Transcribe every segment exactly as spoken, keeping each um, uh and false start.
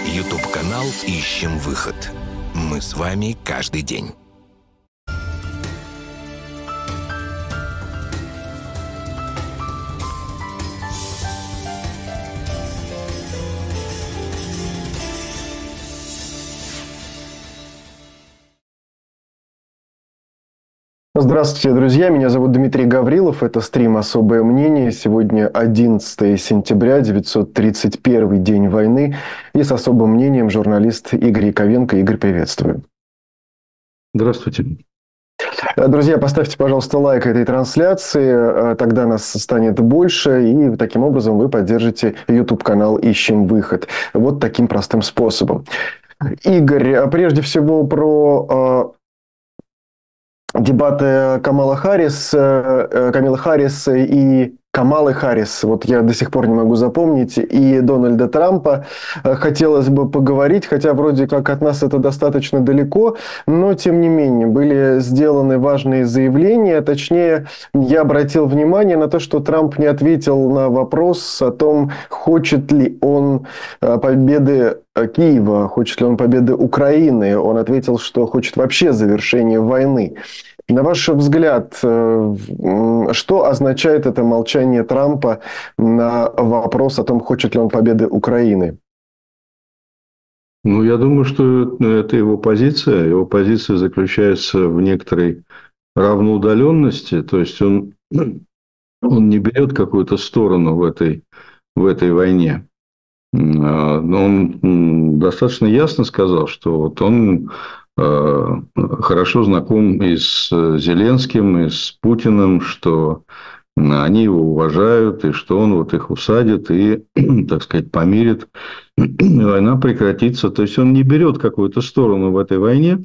Ютуб-канал «Ищем выход». Мы с вами каждый день. Здравствуйте, друзья. Меня зовут Дмитрий Гаврилов. Это стрим «Особое мнение». Сегодня одиннадцатое сентября, девятьсот тридцать первый день войны. И с особым мнением журналист Игорь Яковенко. Игорь, приветствую. Здравствуйте. Друзья, поставьте, пожалуйста, лайк этой трансляции. Тогда нас станет больше. И таким образом вы поддержите YouTube-канал «Ищем выход». Вот таким простым способом. Игорь, прежде всего про... дебаты Камала Харрис, Камилы Харрис и Камалы Харрис, вот я до сих пор не могу запомнить, и Дональда Трампа. Хотелось бы поговорить, хотя вроде как от нас это достаточно далеко, но тем не менее были сделаны важные заявления. Точнее, я обратил внимание на то, что Трамп не ответил на вопрос о том, хочет ли он победы Киева, хочет ли он победы Украины. Он ответил, что хочет вообще завершения войны. На ваш взгляд, что означает это молчание Трампа на вопрос о том, хочет ли он победы Украины? Ну, я думаю, что это его позиция. Его позиция заключается в некоторой равноудаленности. То есть, он, он не берет какую-то сторону в этой, в этой войне. Но он достаточно ясно сказал, что вот он хорошо знаком и с Зеленским, и с Путиным, что они его уважают, и что он вот их усадит и, так сказать, помирит, и война прекратится. То есть, он не берет какую-то сторону в этой войне,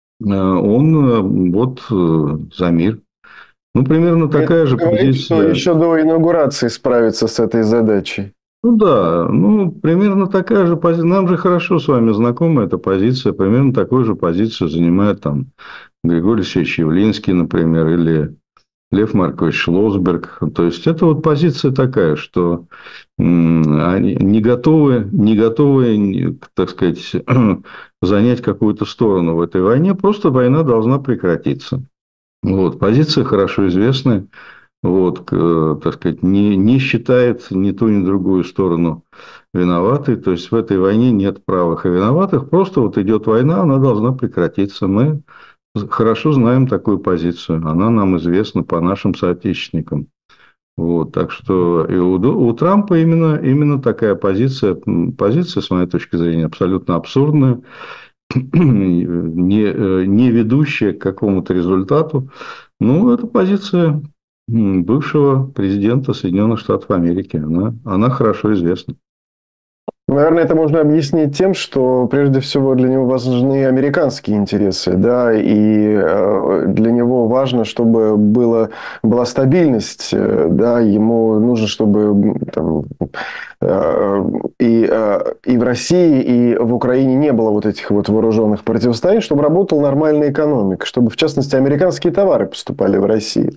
он вот за мир. Ну, примерно такая Это же говорит, позиция. что еще до инаугурации справиться с этой задачей. Ну да, ну примерно такая же позиция. Нам же хорошо с вами знакома эта позиция. Примерно такую же позицию занимает там Григорий Алексеевич Явлинский, например, или Лев Маркович Шлосберг. То есть, это вот позиция такая, что они не готовы, не готовы, так сказать, занять какую-то сторону в этой войне. Просто война должна прекратиться. Вот, позиция хорошо известная. Вот, так сказать, не, не считает ни ту, ни другую сторону виноватой. То есть, в этой войне нет правых и виноватых. Просто вот идет война, она должна прекратиться. Мы хорошо знаем такую позицию. Она нам известна по нашим соотечественникам. Вот, так что и у, у Трампа именно, именно такая позиция. Позиция, с моей точки зрения, абсолютно абсурдная. Не, не ведущая к какому-то результату. Ну, это позиция бывшего президента Соединенных Штатов Америки. Она, она хорошо известна. Наверное, это можно объяснить тем, что прежде всего для него важны американские интересы, да, и для него важно, чтобы было, была стабильность, да, ему нужно, чтобы там, и, и в России, и в Украине не было вот этих вот вооруженных противостояний, чтобы работала нормальная экономика, чтобы, в частности, американские товары поступали в Россию.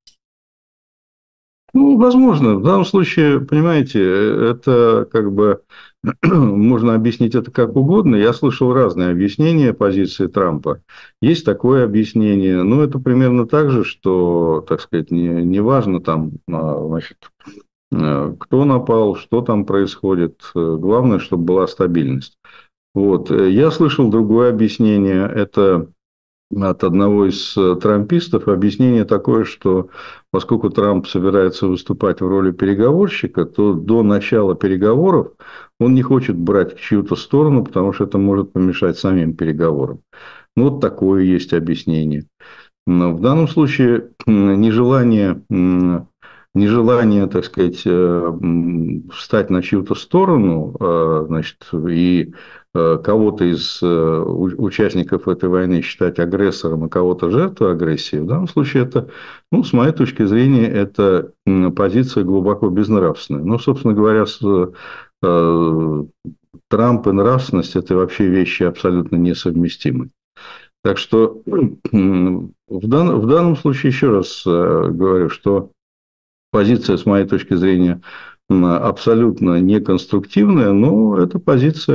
Ну, возможно. В данном случае, понимаете, это как бы можно объяснить это как угодно. Я слышал разные объяснения позиции Трампа. Есть такое объяснение. Но это примерно так же, что, так сказать, не, не важно там, значит, кто напал, что там происходит. Главное, чтобы была стабильность. Вот. Я слышал другое объяснение. Это от одного из трампистов объяснение такое, что поскольку Трамп собирается выступать в роли переговорщика, то до начала переговоров он не хочет брать чью-то сторону, потому что это может помешать самим переговорам. Ну, вот такое есть объяснение. Но в данном случае нежелание, нежелание, так сказать, встать на чью-то сторону, значит, и кого-то из участников этой войны считать агрессором, а кого-то жертвой агрессии, в данном случае это, ну, с моей точки зрения, это позиция глубоко безнравственная. Ну, собственно говоря, с, э, Трамп и нравственность – это вообще вещи абсолютно несовместимы. Так что в, дан, в данном случае еще раз говорю, что позиция, с моей точки зрения, абсолютно неконструктивная, но это позиция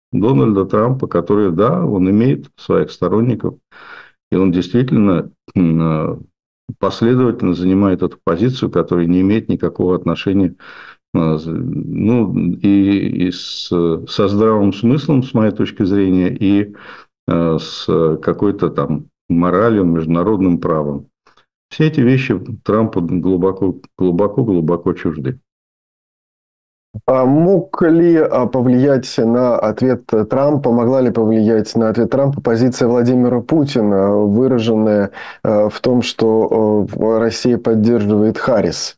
Дональда Трампа, который, да, он имеет своих сторонников, и он действительно последовательно занимает эту позицию, которая не имеет никакого отношения, ну, и, и с, со здравым смыслом, с моей точки зрения, и с какой-то там моралью, международным правом. Все эти вещи Трампу глубоко, глубоко, глубоко чужды. А мог ли повлиять на ответ Трампа, могла ли повлиять на ответ Трампа позиция Владимира Путина, выраженная в том, что Россия поддерживает Харрис?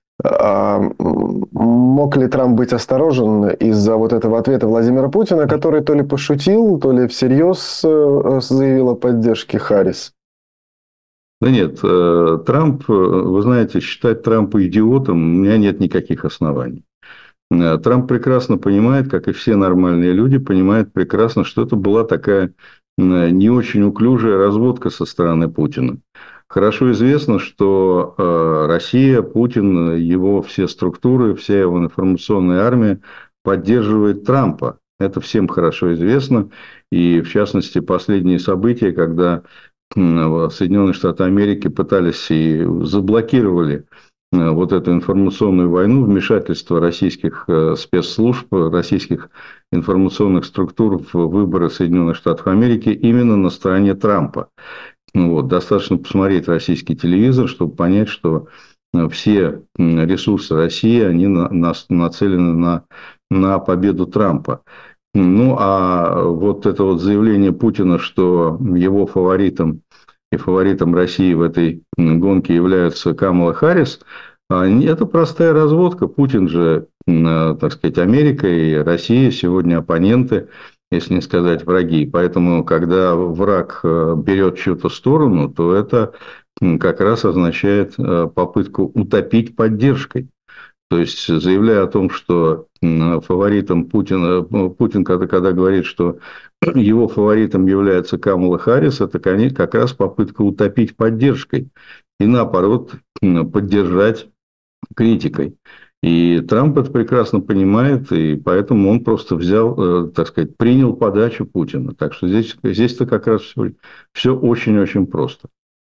Мог ли Трамп быть осторожен из-за вот этого ответа Владимира Путина, который то ли пошутил, то ли всерьез заявил о поддержке Харрис? Да нет, Трамп, вы знаете, считать Трампа идиотом у меня нет никаких оснований. Трамп прекрасно понимает, как и все нормальные люди, понимает прекрасно, что это была такая не очень уклюжая разводка со стороны Путина. Хорошо известно, что Россия, Путин, его все структуры, вся его информационная армия поддерживает Трампа. Это всем хорошо известно. И, в частности, последние события, когда Соединенные Штаты Америки пытались и заблокировали вот эту информационную войну, вмешательство российских спецслужб, российских информационных структур в выборы Соединенных Штатов Америки именно на стороне Трампа. Вот. Достаточно посмотреть российский телевизор, чтобы понять, что все ресурсы России, они на, на, нацелены на, на победу Трампа. Ну, а вот это вот заявление Путина, что его фаворитом и фаворитом России в этой гонке является Камала Харрис, это простая разводка. Путин же, так сказать, Америка и Россия сегодня оппоненты, если не сказать враги. Поэтому, когда враг берет чью-то сторону, то это как раз означает попытку утопить поддержкой. То есть, заявляя о том, что фаворитом Путина, Путин, когда, когда говорит, что его фаворитом является Камала Харрис, это как раз попытка утопить поддержкой и, наоборот, поддержать критикой. И Трамп это прекрасно понимает, и поэтому он просто взял, так сказать, принял подачу Путина. Так что здесь, здесь-то как раз все, все очень-очень просто.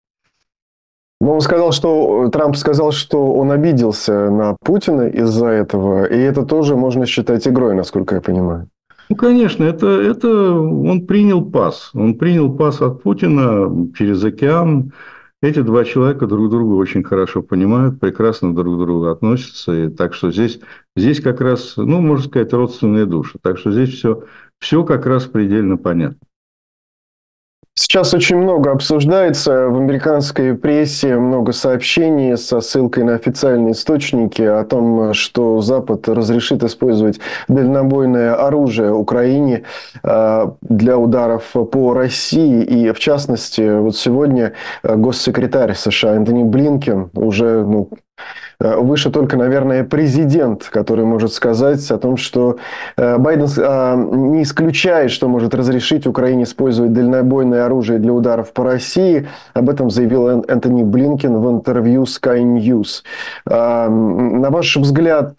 Но он сказал, что Трамп сказал, что он обиделся на Путина из-за этого, и это тоже можно считать игрой, насколько я понимаю. Ну, конечно, это, это он принял пас. Он принял пас от Путина через океан. Эти два человека друг друга очень хорошо понимают, прекрасно друг к другу относятся. И так что здесь, здесь как раз, ну, можно сказать, родственные души. Так что здесь все, все как раз предельно понятно. Сейчас очень много обсуждается в американской прессе, много сообщений со ссылкой на официальные источники о том, что Запад разрешит использовать дальнобойное оружие Украине для ударов по России. И, в частности, вот сегодня госсекретарь США Энтони Блинкен уже, ну, выше только, наверное, президент, который может сказать о том, что Байден не исключает, что может разрешить Украине использовать дальнобойное оружие для ударов по России. Об этом заявил Энтони Блинкен в интервью Sky News. На ваш взгляд,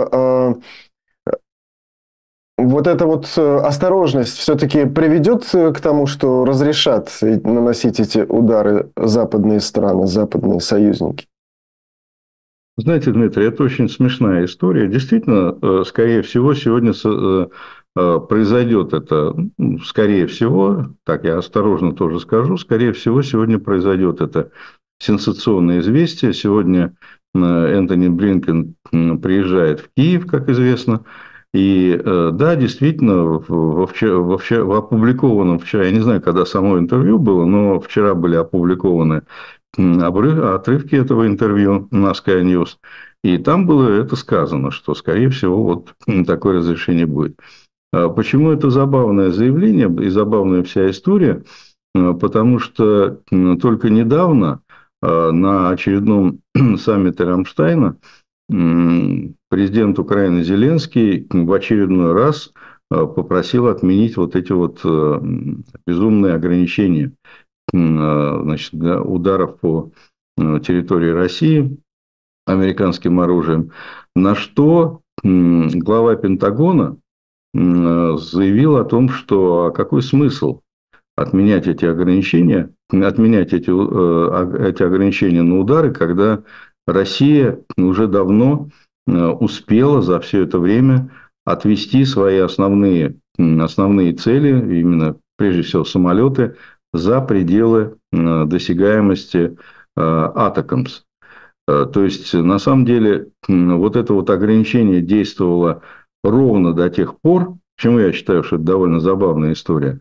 вот эта вот осторожность все-таки приведет к тому, что разрешат наносить эти удары западные страны, западные союзники? Знаете, Дмитрий, это очень смешная история. Действительно, скорее всего, сегодня произойдет это, скорее всего, так я осторожно тоже скажу, скорее всего, сегодня произойдет это сенсационное известие. Сегодня Энтони Блинкен приезжает в Киев, как известно. И да, действительно, во вчера, во вчера, в опубликованном вчера, я не знаю, когда само интервью было, но вчера были опубликованы отрывки этого интервью на Sky News, и там было это сказано, что, скорее всего, вот такое разрешение будет. Почему это забавное заявление и забавная вся история? Потому что только недавно на очередном саммите Рамштайна президент Украины Зеленский в очередной раз попросил отменить вот эти вот безумные ограничения, значит, ударов по территории России американским оружием, на что глава Пентагона заявил о том, что а какой смысл отменять эти ограничения, отменять эти, эти ограничения на удары, когда Россия уже давно успела за все это время отвести свои основные, основные цели, именно прежде всего самолеты, за пределы досягаемости атакамс. То есть, на самом деле, вот это вот ограничение действовало ровно до тех пор, почему я считаю, что это довольно забавная история,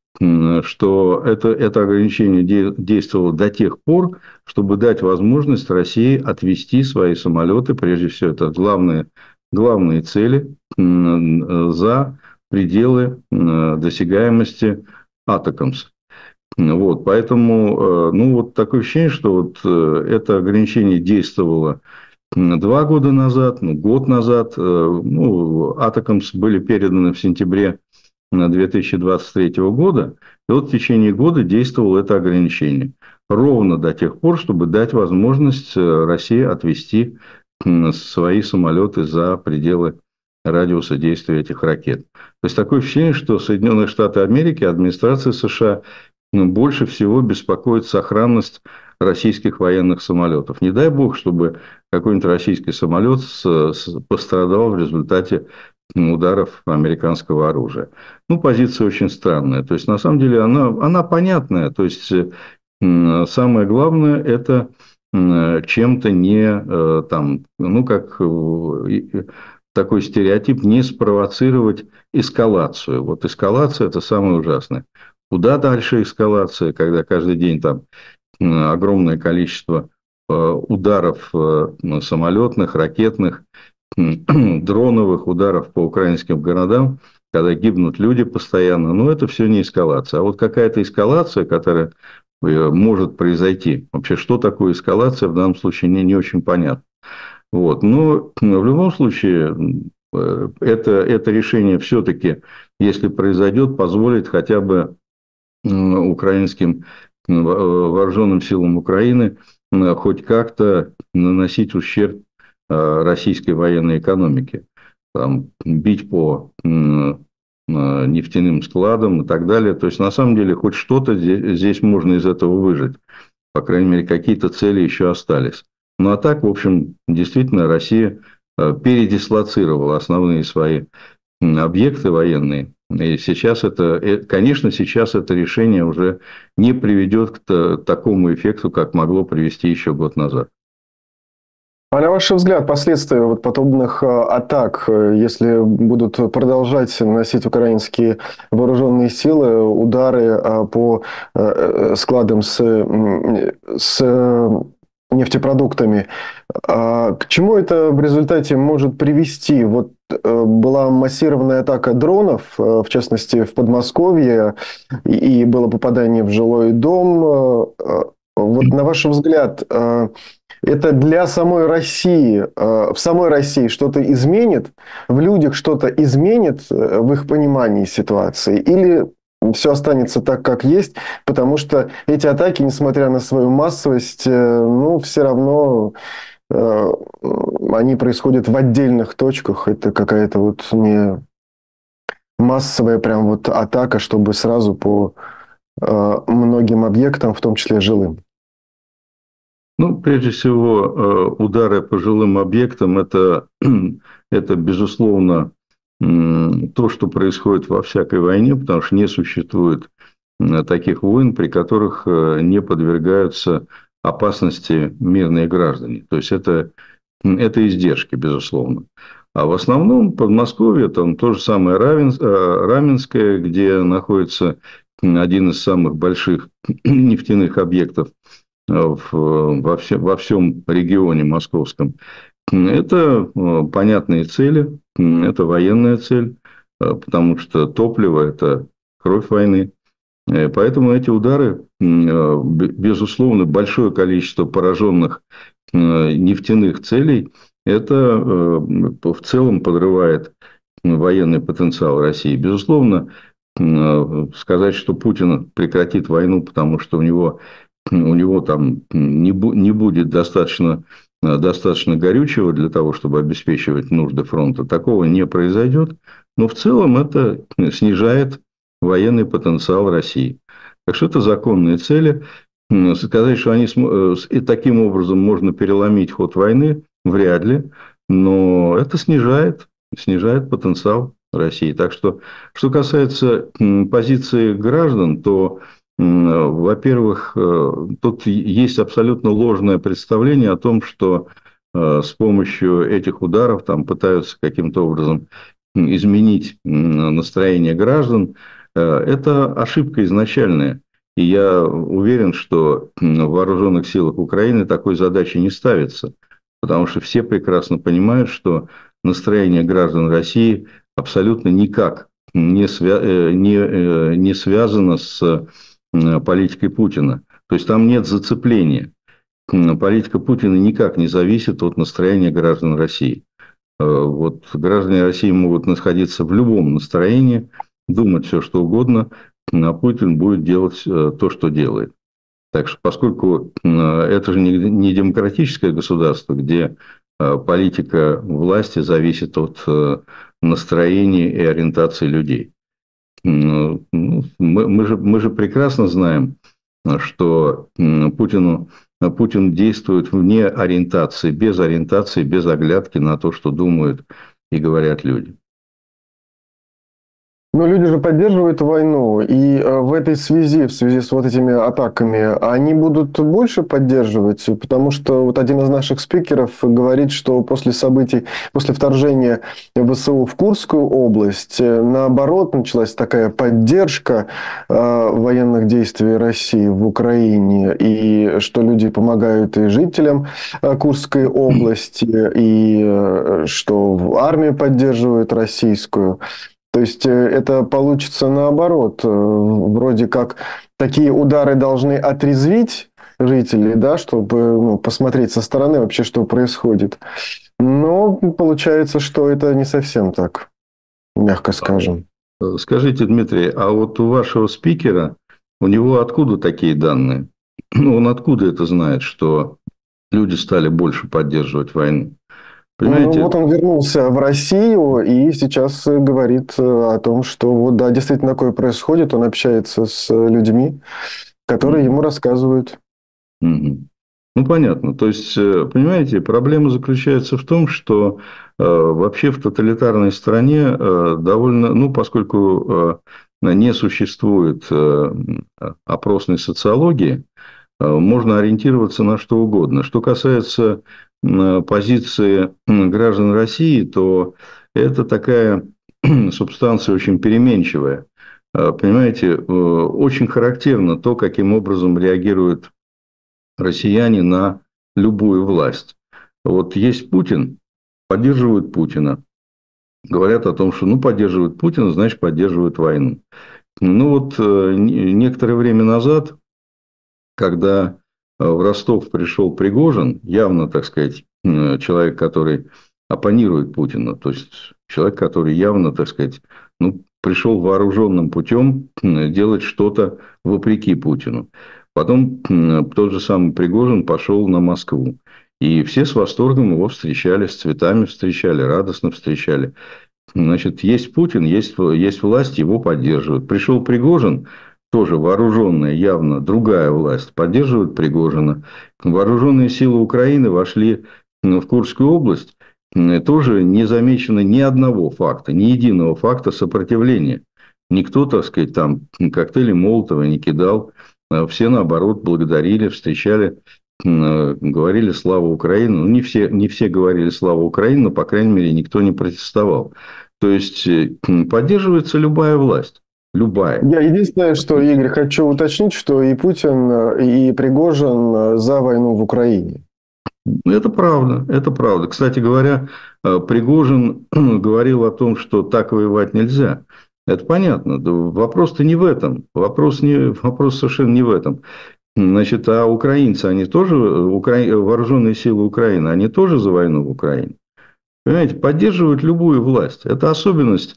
что это, это ограничение действовало до тех пор, чтобы дать возможность России отвести свои самолеты, прежде всего, это главные, главные цели, за пределы досягаемости атакамс. Вот, поэтому, ну, вот такое ощущение, что вот это ограничение действовало два года назад, ну, год назад. Ну, атакамс были переданы в сентябре две тысячи двадцать третьего года, и вот в течение года действовало это ограничение. Ровно до тех пор, чтобы дать возможность России отвести свои самолеты за пределы радиуса действия этих ракет. То есть, такое ощущение, что Соединенные Штаты Америки, администрация США больше всего беспокоит сохранность российских военных самолетов. Не дай бог, чтобы какой-нибудь российский самолет пострадал в результате ударов американского оружия. Ну, позиция очень странная. То есть, на самом деле, она, она понятная. То есть, самое главное, это чем-то не, там, ну, как такой стереотип, не спровоцировать эскалацию. Вот эскалация – это самое ужасное. Куда дальше эскалация, когда каждый день там огромное количество ударов самолетных, ракетных, дроновых ударов по украинским городам, когда гибнут люди постоянно, но это все не эскалация. А вот какая-то эскалация, которая может произойти. Вообще, что такое эскалация, в данном случае не, не очень понятно. Вот. Но в любом случае, это, это решение все-таки, если произойдет, позволит хотя бы украинским вооруженным силам Украины хоть как-то наносить ущерб российской военной экономике. Там, бить по нефтяным складам и так далее. То есть, на самом деле, хоть что-то здесь, здесь можно из этого выжить. По крайней мере, какие-то цели еще остались. Ну, а так, в общем, действительно, Россия передислоцировала основные свои объекты военные. И сейчас это, конечно, сейчас это решение уже не приведет к такому эффекту, как могло привести еще год назад. А на ваш взгляд, последствия вот подобных атак, если будут продолжать наносить украинские вооруженные силы удары по складам с, с нефтепродуктами, к чему это в результате может привести? Вот была массированная атака дронов, в частности, в Подмосковье, и было попадание в жилой дом. Вот на ваш взгляд, это для самой России, в самой России что-то изменит, в людях что-то изменит в их понимании ситуации, или все останется так, как есть, потому что эти атаки, несмотря на свою массовость, ну, все равно они происходят в отдельных точках. Это какая-то вот не массовая прям вот атака, чтобы сразу по многим объектам, в том числе жилым. Ну, прежде всего, удары по жилым объектам – это, это, безусловно, то, что происходит во всякой войне, потому что не существует таких войн, при которых не подвергаются опасности мирные граждане. То есть, это, это издержки, безусловно. А в основном Подмосковье, там то же самое Раменское, где находится один из самых больших нефтяных объектов во всем, во всем регионе московском. Это понятные цели, это военная цель, потому что топливо – это кровь войны. Поэтому эти удары, безусловно, большое количество пораженных нефтяных целей, это в целом подрывает военный потенциал России. Безусловно, сказать, что Путин прекратит войну, потому что у него, у него там не, не будет достаточно достаточно горючего для того, чтобы обеспечивать нужды фронта. Такого не произойдет. Но в целом это снижает военный потенциал России. Так что это законные цели. Сказать, что они и таким образом можно переломить ход войны, вряд ли. Но это снижает, снижает потенциал России. Так что, что касается позиции граждан, то, во-первых, тут есть абсолютно ложное представление о том, что с помощью этих ударов там пытаются каким-то образом изменить настроение граждан. Это ошибка изначальная. И я уверен, что в вооруженных силах Украины такой задачи не ставится. Потому что все прекрасно понимают, что настроение граждан России абсолютно никак не, свя... не, не связано с политикой Путина. То есть там нет зацепления. Политика Путина никак не зависит от настроения граждан России. Вот граждане России могут находиться в любом настроении, думать все, что угодно, а Путин будет делать то, что делает. Так что, поскольку это же не демократическое государство, где политика власти зависит от настроения и ориентации людей. Мы, мы, же, мы же прекрасно знаем, что Путину, Путин действует вне ориентации, без ориентации, без оглядки на то, что думают и говорят люди. Но люди же поддерживают войну, и в этой связи, в связи с вот этими атаками, они будут больше поддерживать, потому что вот один из наших спикеров говорит, что после событий, после вторжения ВСУ в Курскую область, наоборот, началась такая поддержка военных действий России в Украине, и что люди помогают и жителям Курской области, и что армию поддерживают российскую. То есть это получится наоборот. Вроде как такие удары должны отрезвить жителей, да, чтобы ну, посмотреть со стороны вообще, что происходит. Но получается, что это не совсем так, мягко скажем. Скажите, Дмитрий, а вот у вашего спикера, у него откуда такие данные? Он откуда это знает, что люди стали больше поддерживать войну? Понимаете? Ну, вот он вернулся в Россию и сейчас говорит о том, что вот да, действительно такое происходит. Он общается с людьми, которые mm-hmm. ему рассказывают. Mm-hmm. Ну, понятно. То есть, понимаете, проблема заключается в том, что э, вообще в тоталитарной стране э, довольно, ну, поскольку э, не существует э, опросной социологии, э, можно ориентироваться на что угодно. Что касается позиции граждан России, то это такая субстанция очень переменчивая. Понимаете, очень характерно то, каким образом реагируют россияне на любую власть. Вот есть Путин, поддерживают Путина. Говорят о том, что ну, поддерживают Путина, значит, поддерживают войну. Ну вот некоторое время назад, когда в Ростов пришел Пригожин, явно, так сказать, человек, который оппонирует Путину, то есть человек, который явно, так сказать, ну, пришел вооруженным путем делать что-то вопреки Путину. Потом тот же самый Пригожин пошел на Москву. И все с восторгом его встречали, с цветами встречали, радостно встречали. Значит, есть Путин, есть, есть власть, его поддерживают. Пришел Пригожин, тоже вооруженная, явно другая власть, поддерживает Пригожина. Вооруженные силы Украины вошли в Курскую область, тоже не замечено ни одного факта, ни единого факта сопротивления. Никто, так сказать, там коктейли Молотова не кидал. Все, наоборот, благодарили, встречали, говорили «Слава Украине». Ну, не все, не все говорили «Слава Украине», но, по крайней мере, никто не протестовал. То есть, поддерживается любая власть. Любая. Я единственное, что, Игорь, хочу уточнить, что и Путин, и Пригожин за войну в Украине. Это правда, это правда. Кстати говоря, Пригожин говорил о том, что так воевать нельзя. Это понятно. Вопрос-то не в этом. Вопрос, не, вопрос совершенно не в этом. Значит, а украинцы, они тоже, укра... вооруженные силы Украины, они тоже за войну в Украине. Понимаете, поддерживают любую власть. Это особенность.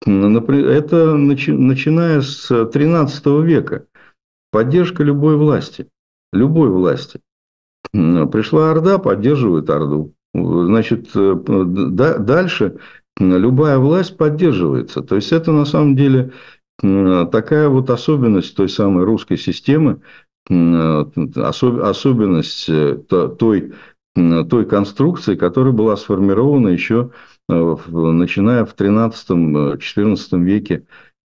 Это начиная с тринадцатого века. Поддержка любой власти. Любой власти. Пришла Орда, поддерживает Орду. Значит, дальше любая власть поддерживается. То есть, это на самом деле такая вот особенность той самой русской системы, особенность той, той конструкции, которая была сформирована еще начиная в тринадцатом-четырнадцатом веке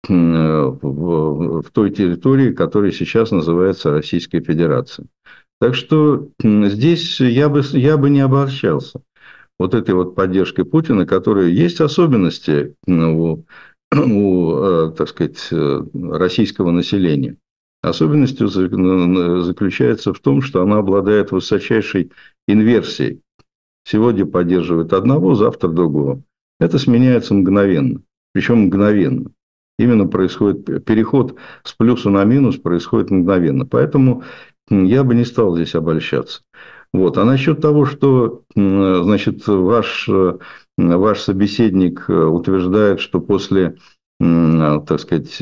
в той территории, которая сейчас называется Российской Федерацией. Так что здесь я бы, я бы не обольщался вот этой вот поддержкой Путина, которая есть особенности у, у, так сказать, российского населения. Особенностью заключается в том, что она обладает высочайшей инверсией. Сегодня поддерживает одного, завтра другого. Это сменяется мгновенно. Причем мгновенно. Именно происходит переход с плюса на минус, происходит мгновенно. Поэтому я бы не стал здесь обольщаться. Вот. А насчет того, что, значит, ваш, ваш собеседник утверждает, что после, так сказать,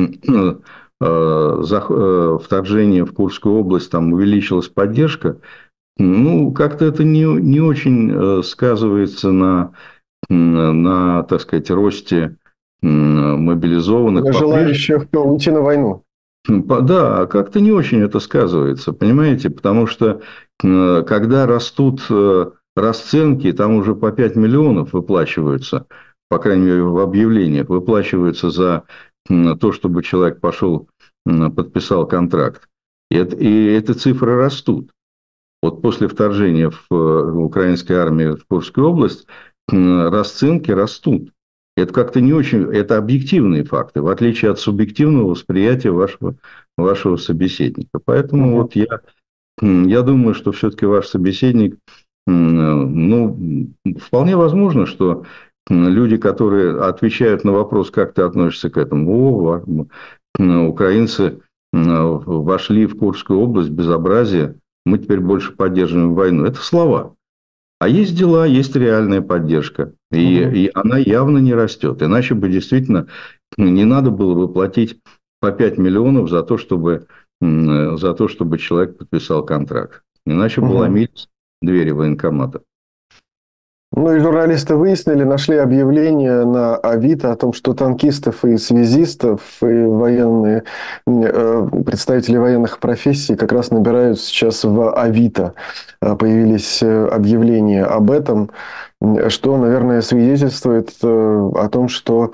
вторжения в Курскую область там увеличилась поддержка, ну, как-то это не, не очень сказывается на, на, так сказать, росте мобилизованных. На желающих уйти на войну. Да, как-то не очень это сказывается, понимаете, потому что когда растут расценки, там уже по пять миллионов выплачиваются, по крайней мере, в объявлениях, выплачиваются за то, чтобы человек пошел, подписал контракт. И, это, и эти цифры растут. Вот после вторжения в украинской армии в Курскую область расценки растут. Это как-то не очень, это объективные факты, в отличие от субъективного восприятия вашего, вашего собеседника. Поэтому mm-hmm. вот я, я думаю, что все-таки ваш собеседник, ну, вполне возможно, что люди, которые отвечают на вопрос, как ты относишься к этому, о, украинцы вошли в Курскую область, безобразие, мы теперь больше поддерживаем войну. Это слова. А есть дела, есть реальная поддержка. И, угу. и она явно не растет. Иначе бы действительно не надо было бы платить по пять миллионов за то, чтобы, за то, чтобы человек подписал контракт. Иначе бы угу. ломились двери военкомата. Ну и журналисты выяснили, нашли объявление на Авито о том, что танкистов и связистов, и военные, представители военных профессий как раз набирают сейчас в Авито. Появились объявления об этом, что, наверное, свидетельствует о том, что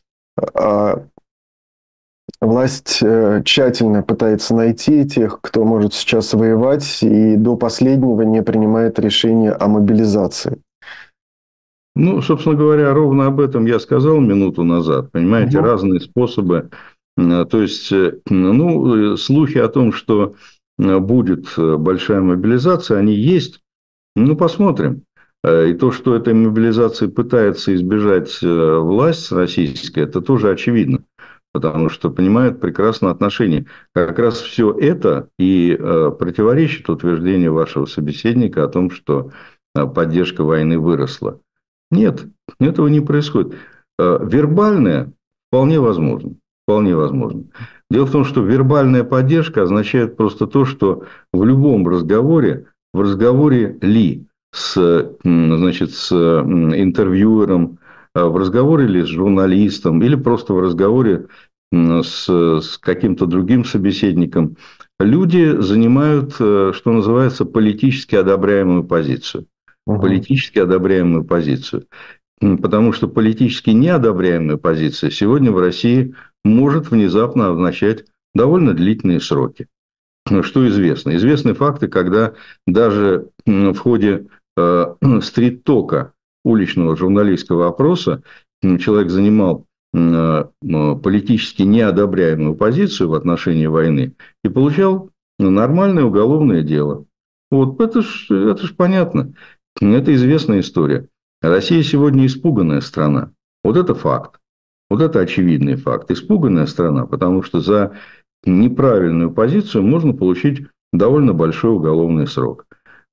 власть тщательно пытается найти тех, кто может сейчас воевать, и до последнего не принимает решения о мобилизации. Ну, собственно говоря, ровно об этом я сказал минуту назад. Понимаете, угу. разные способы. То есть, ну, слухи о том, что будет большая мобилизация, они есть. Ну, посмотрим. И то, что этой мобилизации пытается избежать власть российская, это тоже очевидно. Потому что понимают прекрасно отношения. Как раз все это и противоречит утверждению вашего собеседника о том, что поддержка войны выросла. Нет, этого не происходит. Вербальное вполне возможно. Вполне возможно. Дело в том, что вербальная поддержка означает просто то, что в любом разговоре, в разговоре ли с, значит, с интервьюером, в разговоре ли с журналистом, или просто в разговоре с, с каким-то другим собеседником, люди занимают, что называется, политически одобряемую позицию. Угу. Политически одобряемую позицию. Потому что политически неодобряемая позиция сегодня в России может внезапно означать довольно длительные сроки. Что известно? Известны факты, когда даже в ходе э, стрит-тока уличного журналистского опроса человек занимал э, политически неодобряемую позицию в отношении войны и получал нормальное уголовное дело. Вот это ж, это ж понятно. Это известная история. Россия сегодня испуганная страна. Вот это факт. Вот это очевидный факт. Испуганная страна, потому что за неправильную позицию можно получить довольно большой уголовный срок.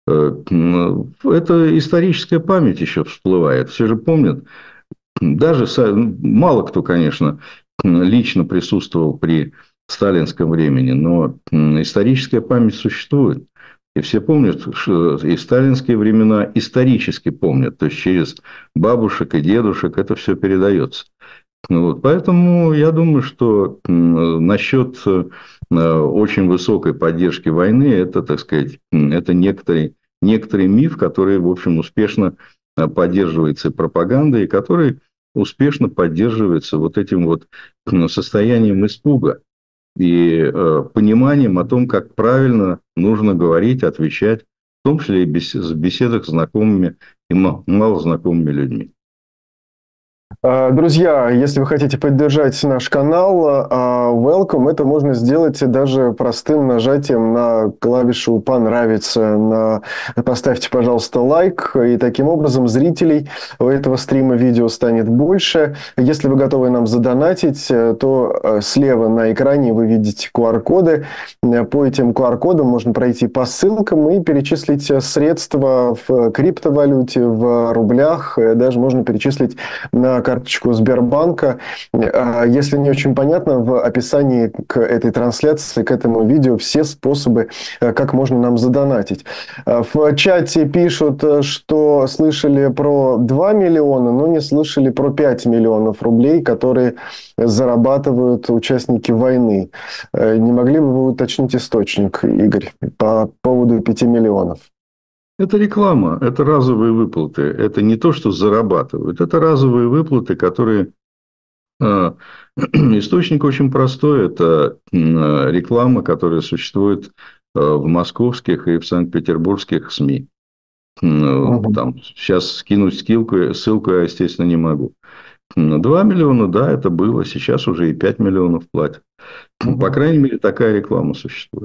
Это историческая память еще всплывает. Все же помнят. Даже мало кто, конечно, лично присутствовал при сталинском времени, но историческая память существует. И все помнят, что и сталинские времена исторически помнят. То есть, через бабушек и дедушек это все передается. Вот. Поэтому я думаю, что насчет очень высокой поддержки войны, это, так сказать, это некоторый, некоторый миф, который, в общем, успешно поддерживается пропагандой, и который успешно поддерживается вот этим вот состоянием испуга и пониманием о том, как правильно нужно говорить, отвечать, в том числе и в беседах с знакомыми и малознакомыми людьми. Друзья, если вы хотите поддержать наш канал, welcome, это можно сделать даже простым нажатием на клавишу «Понравится». На... Поставьте, пожалуйста, лайк, и таким образом зрителей у этого стрима видео станет больше. Если вы готовы нам задонатить, то слева на экране вы видите ку ар коды. По этим ку ар кодам можно пройти по ссылкам и перечислить средства в криптовалюте, в рублях, даже можно перечислить на карточку Сбербанка. Если не очень понятно, в описании к этой трансляции, к этому видео все способы, как можно нам задонатить. В чате пишут, что слышали про два миллиона, но не слышали про пять миллионов рублей, которые зарабатывают участники войны. Не могли бы вы уточнить источник, Игорь, по поводу пяти миллионов? Это реклама, это разовые выплаты. Это не то, что зарабатывают. Это разовые выплаты, которые... Источник очень простой. Это реклама, которая существует в московских и в санкт-петербургских СМИ. Там, сейчас скинуть ссылку, ссылку я, естественно, не могу. два миллиона, да, это было. Сейчас уже и пять миллионов платят. По крайней мере, такая реклама существует.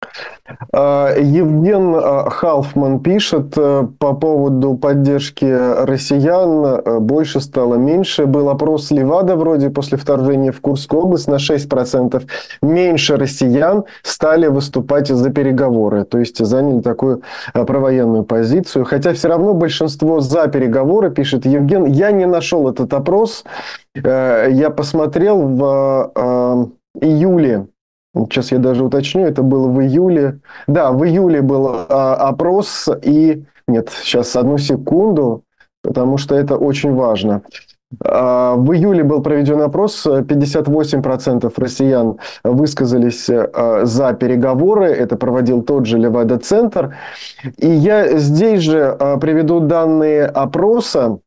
Евген Халфман пишет по поводу поддержки россиян. Больше стало меньше. Был опрос Левада вроде после вторжения в Курскую область на шесть процентов. Меньше россиян стали выступать за переговоры. То есть заняли такую провоенную позицию. Хотя все равно большинство за переговоры, пишет Евген. Я не нашел этот опрос. Я посмотрел в июле. Сейчас я даже уточню, это было в июле. Да, в июле был а, опрос, и... Нет, сейчас одну секунду, потому что это очень важно. А, в июле был проведен опрос, пятьдесят восемь процентов россиян высказались а, за переговоры, это проводил тот же Левада-центр. И я здесь же а, приведу данные опроса,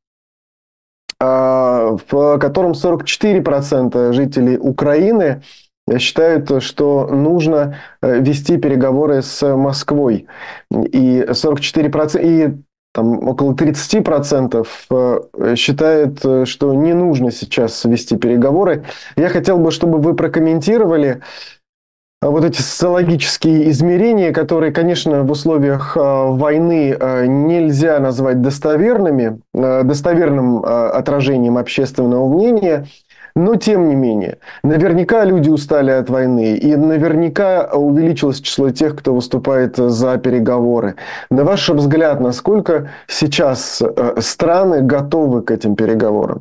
а, в котором сорок четыре процента жителей Украины считают, что нужно вести переговоры с Москвой. И сорок четыре процента, и там, около тридцать процентов считают, что не нужно сейчас вести переговоры. Я хотел бы, чтобы вы прокомментировали вот эти социологические измерения, которые, конечно, в условиях войны нельзя назвать достоверными, достоверным отражением общественного мнения. Но, тем не менее, наверняка люди устали от войны, и наверняка увеличилось число тех, кто выступает за переговоры. На ваш взгляд, насколько сейчас страны готовы к этим переговорам?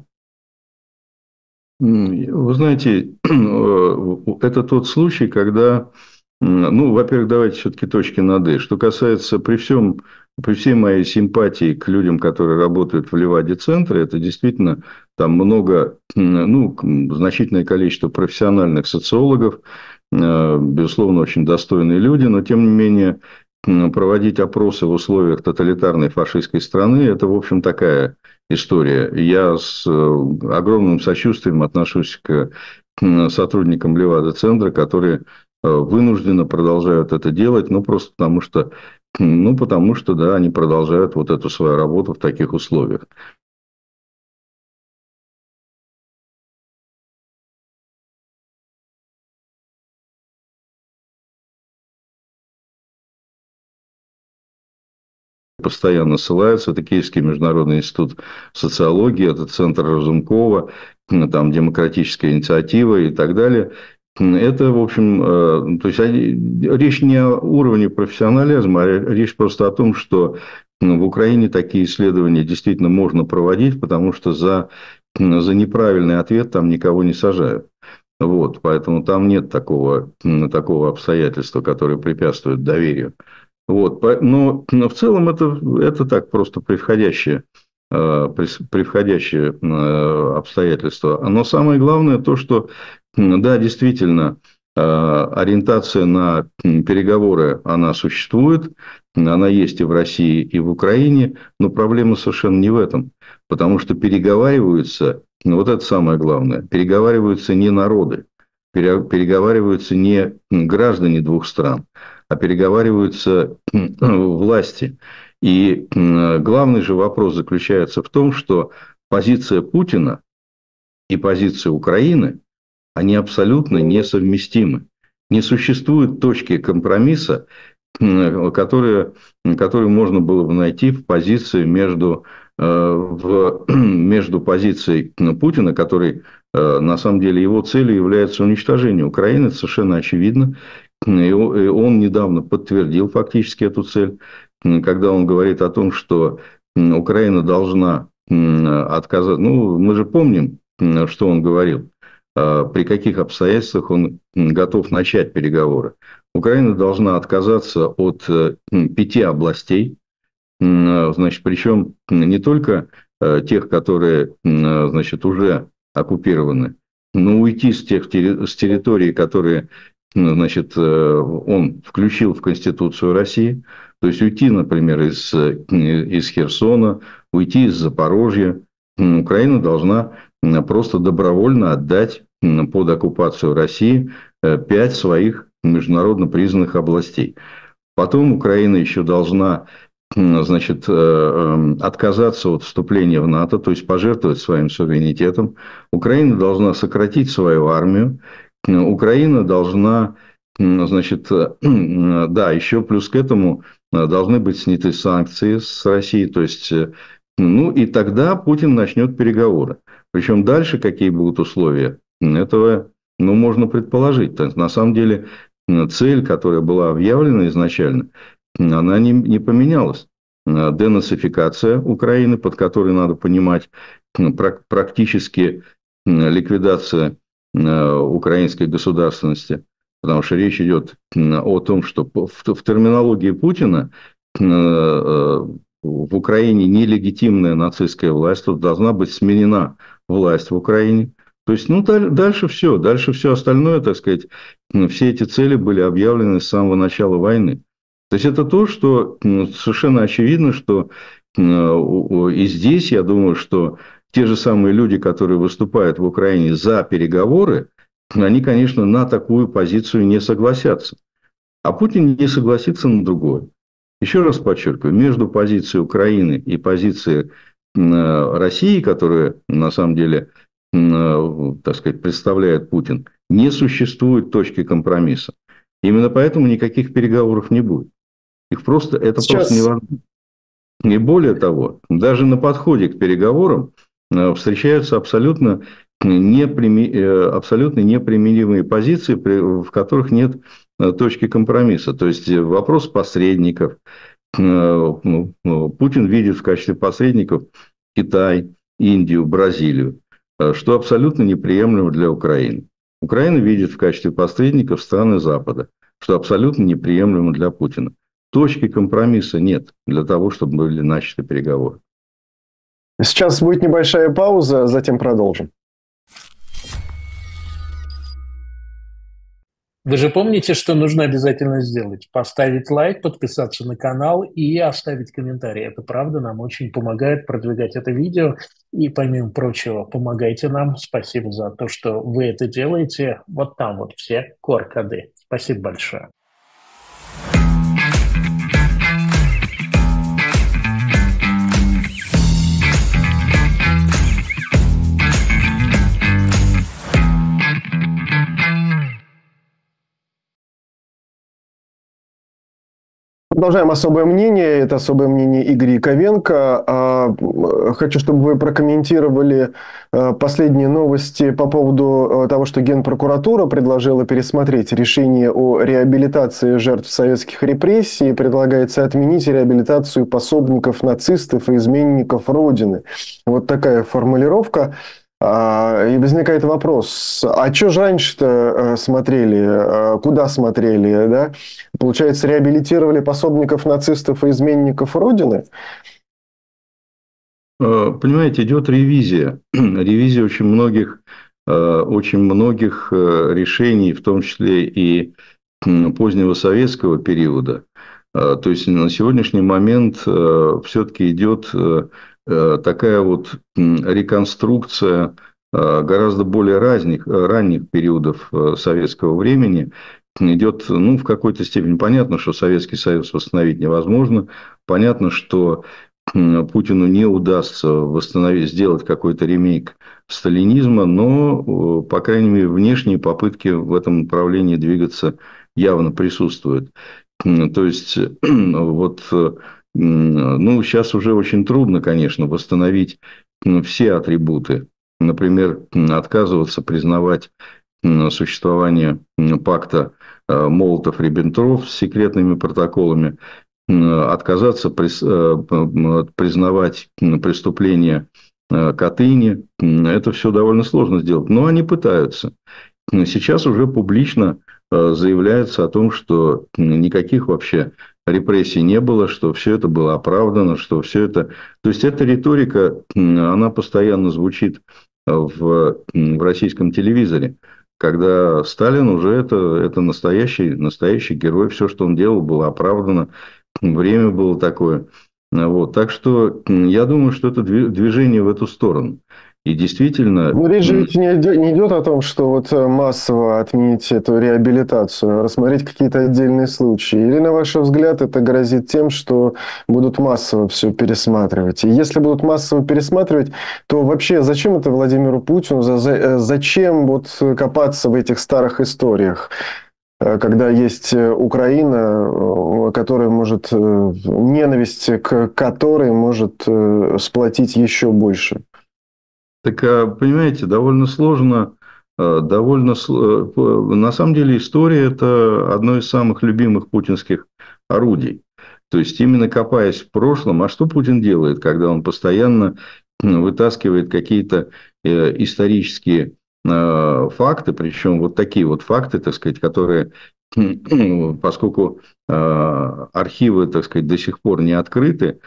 Вы знаете, это тот случай, когда, ну, во-первых, давайте все-таки точки над «и». Что касается, при всем, при всей моей симпатии к людям, которые работают в Леваде-центре, это действительно там много, ну, значительное количество профессиональных социологов, безусловно, очень достойные люди, но, тем не менее, проводить опросы в условиях тоталитарной фашистской страны – это, в общем, такая история. Я с огромным сочувствием отношусь к сотрудникам Левада-центра, которые вынужденно продолжают это делать, ну, просто потому что, ну, потому что, да, они продолжают вот эту свою работу в таких условиях. Постоянно ссылаются. Это Киевский международный институт социологии, это Центр Разумкова, там Демократическая инициатива и так далее. Это, в общем, то есть речь не о уровне профессионализма, а речь просто о том, что в Украине такие исследования действительно можно проводить, потому что за, за неправильный ответ там никого не сажают. Вот, поэтому там нет такого, такого обстоятельства, которое препятствует доверию. Вот. Но, но в целом это, это так просто превходящее, превходящее обстоятельство. Но самое главное то, что, да, действительно, ориентация на переговоры, она существует, она есть и в России, и в Украине, но проблема совершенно не в этом, потому что переговариваются, вот это самое главное, переговариваются не народы, переговариваются не граждане двух стран, а переговариваются власти. И главный же вопрос заключается в том, что позиция Путина и позиция Украины, они абсолютно несовместимы. Не существует точки компромисса, которые, которые можно было бы найти в позиции между, в, между позицией Путина, который, на самом деле, его целью является уничтожение Украины, это совершенно очевидно. И он недавно подтвердил фактически эту цель, когда он говорит о том, что Украина должна отказаться. Ну, мы же помним, что он говорил, при каких обстоятельствах он готов начать переговоры. Украина должна отказаться от пяти областей, значит, причем не только тех, которые, значит, уже оккупированы, но уйти с тех с территорий, которые, значит, он включил в Конституцию России, то есть уйти, например, из, из Херсона, уйти из Запорожья. Украина должна просто добровольно отдать под оккупацию России пять своих международно признанных областей. Потом Украина еще должна, значит, отказаться от вступления в НАТО, то есть пожертвовать своим суверенитетом. Украина должна сократить свою армию. Украина должна, значит, да, еще плюс к этому должны быть сняты санкции с России, то есть, ну, и тогда Путин начнет переговоры. Причем дальше какие будут условия, этого, ну, можно предположить. То есть, на самом деле, цель, которая была объявлена изначально, она не, не поменялась. Денацификация Украины, под которой надо понимать практически ликвидация украинской государственности. Потому что речь идет о том, что в терминологии Путина в Украине нелегитимная нацистская власть, тут должна быть сменена власть в Украине. То есть, ну, дальше все, дальше все остальное, так сказать, все эти цели были объявлены с самого начала войны. То есть, это то, что совершенно очевидно, что и здесь, я думаю, что те же самые люди, которые выступают в Украине за переговоры, они, конечно, на такую позицию не согласятся. А Путин не согласится на другое. Еще раз подчеркиваю, между позицией Украины и позицией России, которую, на самом деле, так сказать, представляет Путин, не существует точки компромисса. Именно поэтому никаких переговоров не будет. Их просто, это Сейчас... просто невозможно. И более того, даже на подходе к переговорам встречаются абсолютно, неприми... абсолютно непримиримые позиции, в которых нет точки компромисса. То есть, вопрос посредников. Путин видит в качестве посредников Китай, Индию, Бразилию, что абсолютно неприемлемо для Украины. Украина видит в качестве посредников страны Запада, что абсолютно неприемлемо для Путина. Точки компромисса нет для того, чтобы были начаты переговоры. Сейчас будет небольшая пауза, затем продолжим. Вы же помните, что нужно обязательно сделать? Поставить лайк, подписаться на канал и оставить комментарий. Это правда нам очень помогает продвигать это видео. И, помимо прочего, помогайте нам. Спасибо за то, что вы это делаете. Вот там вот все ку ар-коды. Спасибо большое. Продолжаем особое мнение. Это особое мнение Игоря Яковенко. Хочу, чтобы вы прокомментировали последние новости по поводу того, что Генпрокуратура предложила пересмотреть решение о реабилитации жертв советских репрессий. Предлагается отменить реабилитацию пособников нацистов и изменников Родины. Вот такая формулировка. А, и возникает вопрос, а что же раньше-то смотрели, куда смотрели, да? Получается, реабилитировали пособников нацистов и изменников Родины? Понимаете, идет ревизия. Ревизия очень многих, очень многих решений, в том числе и позднего советского периода. То есть, на сегодняшний момент все-таки идет такая вот реконструкция гораздо более ранних, ранних периодов советского времени. Идет, ну, в какой-то степени понятно, что Советский Союз восстановить невозможно. Понятно, что Путину не удастся восстановить, сделать какой-то ремейк сталинизма, но, по крайней мере, внешние попытки в этом направлении двигаться явно присутствуют. То есть, вот, ну, сейчас уже очень трудно, конечно, восстановить все атрибуты. Например, отказываться признавать существование пакта Молотов-Риббентроп с секретными протоколами, отказаться признавать преступления Катыни. Это все довольно сложно сделать. Но они пытаются. Сейчас уже публично заявляется о том, что никаких вообще репрессий не было, что все это было оправдано, что все это... То есть, эта риторика, она постоянно звучит в, в российском телевизоре, когда Сталин уже это, это настоящий, настоящий герой, все, что он делал, было оправдано, время было такое. Вот. Так что я думаю, что это движение в эту сторону. И действительно... Ну, речь же ведь не идет, не идет о том, что вот массово отменить эту реабилитацию, рассмотреть какие-то отдельные случаи. Или, на ваш взгляд, это грозит тем, что будут массово все пересматривать? И если будут массово пересматривать, то вообще зачем это Владимиру Путину? Зачем вот копаться в этих старых историях? Когда есть Украина, которая может, ненависть к которой может сплотить еще больше. Так, понимаете, довольно сложно, довольно... На самом деле, история – это одно из самых любимых путинских орудий. То есть, именно копаясь в прошлом, а что Путин делает, когда он постоянно вытаскивает какие-то исторические факты, причем вот такие вот факты, так сказать, которые, поскольку архивы, так сказать, до сих пор не открыты,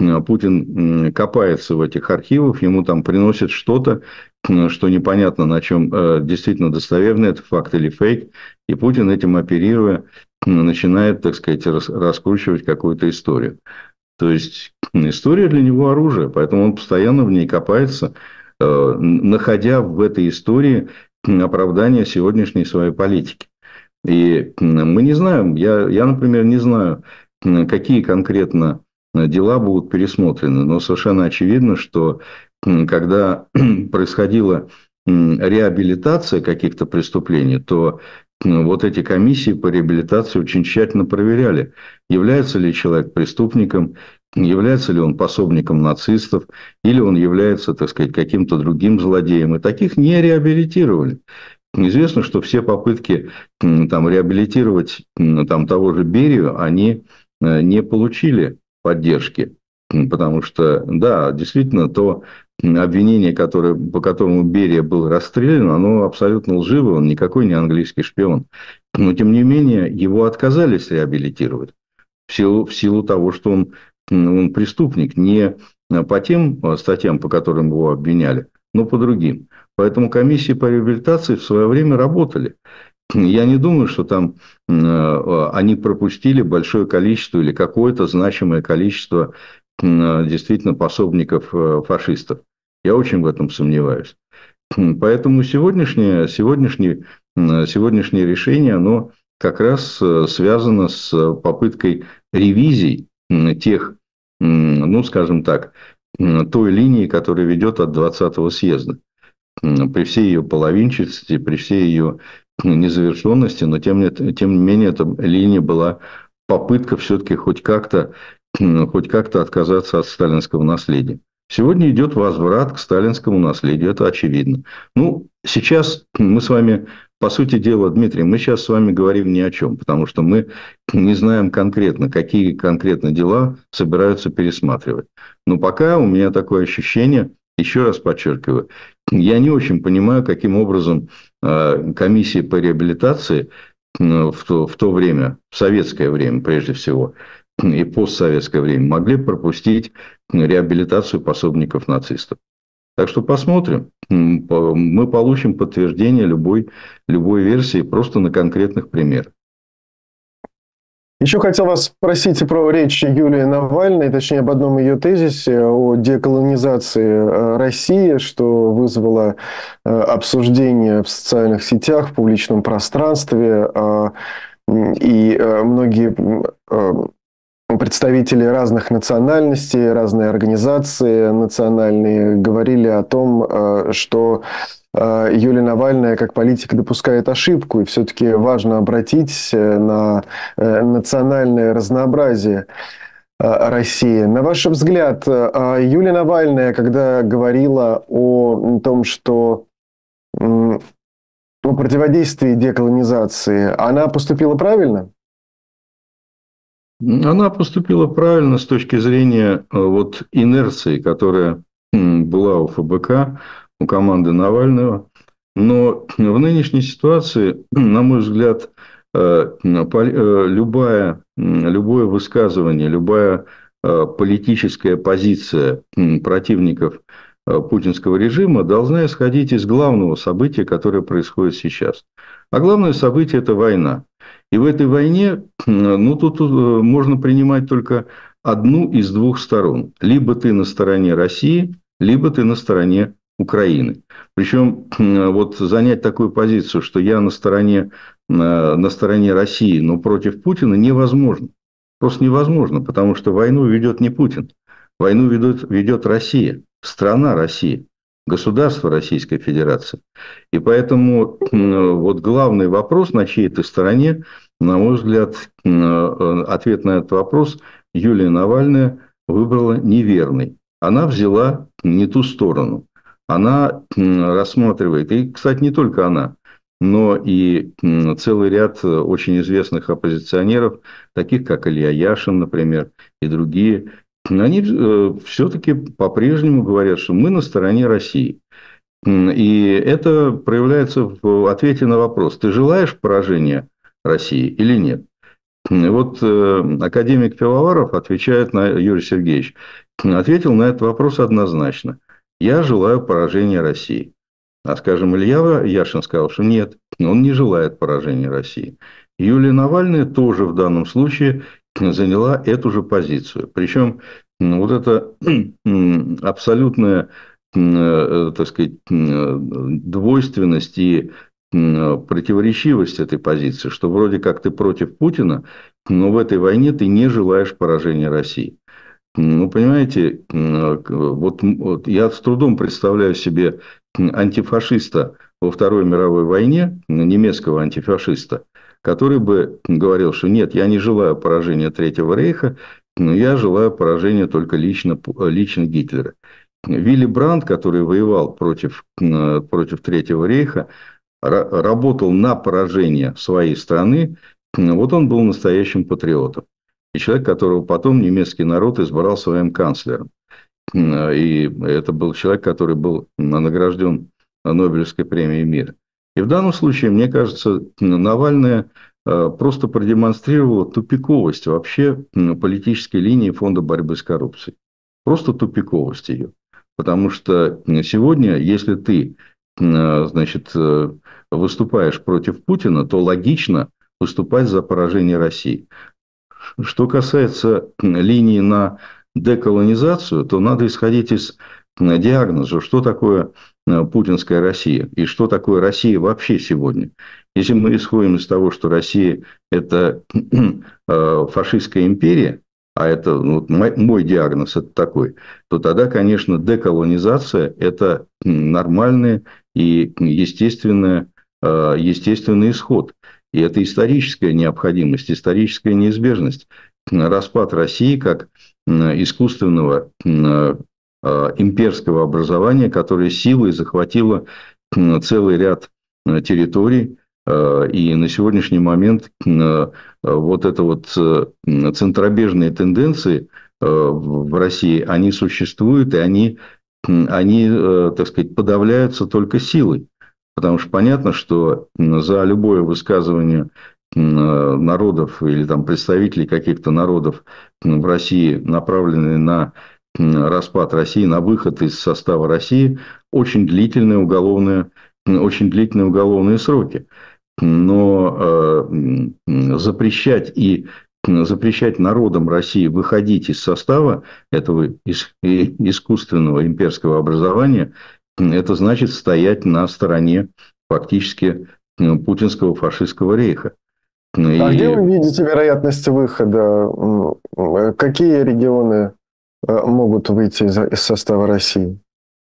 Путин копается в этих архивах, ему там приносят что-то, что непонятно, на чем действительно достоверно, это факт или фейк, и Путин, этим оперируя, начинает, так сказать, раскручивать какую-то историю. То есть, история для него оружие, поэтому он постоянно в ней копается, находя в этой истории оправдание сегодняшней своей политики. И мы не знаем, я, я, например, не знаю, какие конкретно дела будут пересмотрены, но совершенно очевидно, что когда происходила реабилитация каких-то преступлений, то вот эти комиссии по реабилитации очень тщательно проверяли, является ли человек преступником, является ли он пособником нацистов, или он является, так сказать, каким-то другим злодеем. И таких не реабилитировали. Известно, что все попытки там, реабилитировать там, того же Берию, они не получили поддержки. Потому что, да, действительно, то обвинение, которое, по которому Берия был расстрелян, оно абсолютно лживое, он никакой не английский шпион. Но, тем не менее, его отказались реабилитировать в силу, в силу того, что он, он преступник. Не по тем статьям, по которым его обвиняли, но по другим. Поэтому комиссии по реабилитации в свое время работали. Я не думаю, что там они пропустили большое количество или какое-то значимое количество действительно пособников фашистов. Я очень в этом сомневаюсь. Поэтому сегодняшнее, сегодняшнее, сегодняшнее решение, оно как раз связано с попыткой ревизий тех, ну, скажем так, той линии, которая ведет от двадцатого съезда. При всей ее половинчатости, при всей ее незавершенности, но тем не, тем не менее, эта линия была попытка все-таки хоть как-то, хоть как-то отказаться от сталинского наследия. Сегодня идет возврат к сталинскому наследию, это очевидно. Ну, сейчас мы с вами, по сути дела, Дмитрий, мы сейчас с вами говорим ни о чем, потому что мы не знаем конкретно, какие конкретно дела собираются пересматривать. Но пока у меня такое ощущение, еще раз подчеркиваю, я не очень понимаю, каким образом комиссия по реабилитации в то, в то время, в советское время прежде всего, и постсоветское время, могли пропустить реабилитацию пособников нацистов. Так что посмотрим. Мы получим подтверждение любой, любой версии просто на конкретных примерах. Еще хотел вас спросить про речь Юлии Навальной, точнее, об одном ее тезисе о деколонизации России, что вызвало обсуждение в социальных сетях, в публичном пространстве. И многие представители разных национальностей, разные организации национальные говорили о том, что Юлия Навальная как политик допускает ошибку, и все-таки важно обратить на национальное разнообразие России. На ваш взгляд, Юлия Навальная, когда говорила о том, что о противодействии деколонизации, она поступила правильно? Она поступила правильно с точки зрения вот инерции, которая была у эф бэ ка, у команды Навального. Но в нынешней ситуации, на мой взгляд, любая, любое высказывание, любая политическая позиция противников путинского режима должна исходить из главного события, которое происходит сейчас. А главное событие – это война. И в этой войне, ну, тут можно принимать только одну из двух сторон. Либо ты на стороне России, либо ты на стороне Украины. Причем вот занять такую позицию, что я на стороне, на стороне России, но против Путина, невозможно. Просто невозможно, потому что войну ведет не Путин. Войну ведет, ведет Россия, страна Россия, государство Российской Федерации. И поэтому вот главный вопрос, на чьей ты стороне, на мой взгляд, ответ на этот вопрос Юлия Навальная выбрала неверный. Она взяла не ту сторону. Она рассматривает, и, кстати, не только она, но и целый ряд очень известных оппозиционеров, таких как Илья Яшин, например, и другие, они все-таки по-прежнему говорят, что мы на стороне России. И это проявляется в ответе на вопрос: ты желаешь поражения России или нет? Вот академик Пивоваров отвечает на Юрий Сергеевич, ответил на этот вопрос однозначно. Я желаю поражения России. А, скажем, Илья Яшин сказал, что нет, он не желает поражения России. Юлия Навальная тоже в данном случае заняла эту же позицию. Причем вот эта абсолютная, так сказать, двойственность и противоречивость этой позиции, что вроде как ты против Путина, но в этой войне ты не желаешь поражения России. Ну, понимаете, вот, вот я с трудом представляю себе антифашиста во Второй мировой войне, немецкого антифашиста, который бы говорил, что нет, я не желаю поражения Третьего рейха, но я желаю поражения только лично, лично Гитлера. Вилли Брандт, который воевал против, против Третьего рейха, работал на поражение своей страны, вот он был настоящим патриотом. И человек, которого потом немецкий народ избрал своим канцлером. И это был человек, который был награжден Нобелевской премией мира. И в данном случае, мне кажется, Навальная просто продемонстрировала тупиковость вообще политической линии Фонда борьбы с коррупцией. Просто тупиковость ее. Потому что сегодня, если ты, значит, выступаешь против Путина, то логично выступать за поражение России. Что касается линии на деколонизацию, то надо исходить из диагноза, что такое путинская Россия и что такое Россия вообще сегодня. Если мы исходим из того, что Россия – это фашистская империя, а это ну, мой диагноз это такой, то тогда, конечно, деколонизация – это нормальный и естественный, естественный исход. И это историческая необходимость, историческая неизбежность. Распад России как искусственного имперского образования, которое силой захватило целый ряд территорий. И на сегодняшний момент вот это вот центробежные тенденции в России, они существуют, и они они, так сказать, подавляются только силой. Потому что понятно, что за любое высказывание народов или там, представителей каких-то народов в России, направленные на распад России, на выход из состава России, очень длительные уголовные, очень длительные уголовные сроки. Но э, запрещать и запрещать народам России выходить из состава этого искусственного имперского образования, это значит стоять на стороне фактически путинского фашистского рейха. А и... где вы видите вероятность выхода? Какие регионы могут выйти из, из состава России?